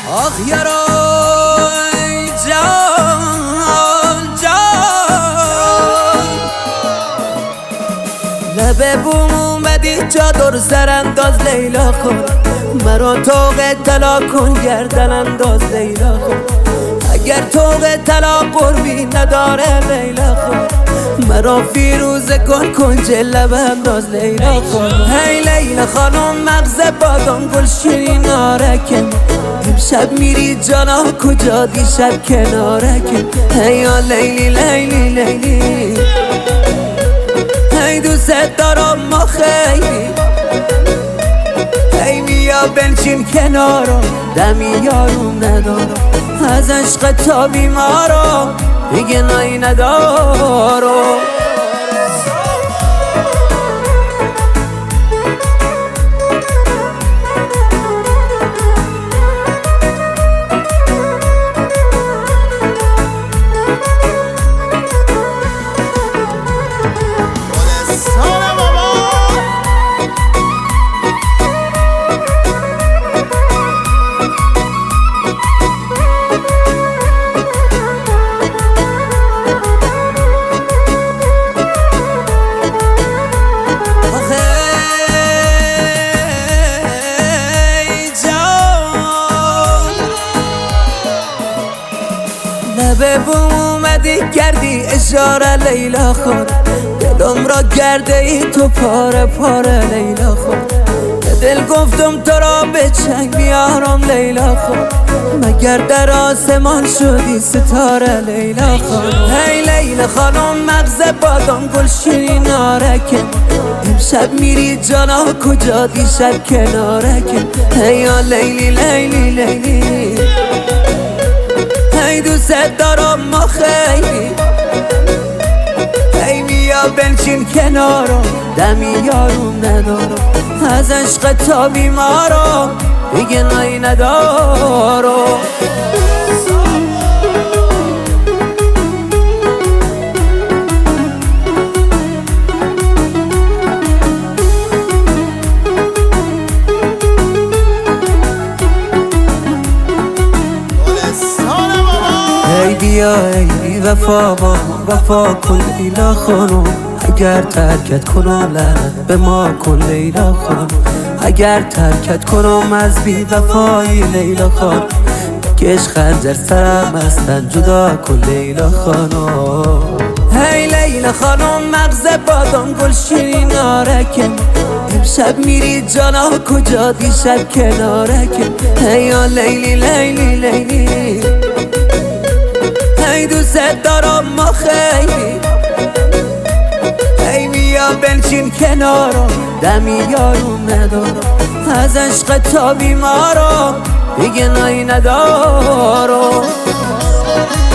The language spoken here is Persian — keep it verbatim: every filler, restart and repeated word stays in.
آخ یارا ای جان جان، لبه بوم اومدی چادر سر انداز لیلا خور، مرا توق طلا کن گردن انداز لیلا خور. اگر توق طلا قربی نداره لیلا خور، مرا فیروزه کن کنج لب انداز لیلا خور. هی لیلا خانم مغز بادام گل شیرین آرکم، امشب میری جانا کجا دیشب کنارکم. هی یا لیلی لیلی لیلی، هی دوست دارم ما خیلی، هی بیا بنشین کنارم دمی یارم ندارم، از عشق تا بیمارم دیگه نایی ندارم. لبه بوم اومدی کردی اشاره لیلا خور، دلم را کرده ای تو پاره پاره لیلا خور. به دل گفتم تو را به چنگ بیارم لیلا خور، مگر در آسمان شدی ستاره لیلا خور. هی لیلا خانم مغز بادام گل شیرین آرکم، امشب میری جانا کجا دیشب کنارکم. هی یا لیلی لیلی لیلی، هی دوست دارم ما خیلی، هی بیا بنشین کنارم دمی یارم ندارم، از عشق تا بیمارم دیگه نایی ندارم. ای بیا ای وفا با وفا کن لیلا خانم، اگر ترکت کنم لعنت به ما کن لیلا خانم. اگر ترکت کنم از بی وفایی لیلا خانم، کش خنجر سرم هستن جدا کن لیلا خانم. هی لیلا خانم مغز بادام گل شیرین آرکم، امشب میری جانا کجا دیشب کنارکم. هی یا لیلی لیلی لیلی، هی دوست دارم ما خیلی، هی بیا بنشین کنارم دمی یارم ندارم، از عشق تا بیمارم دیگه نایی ندارم.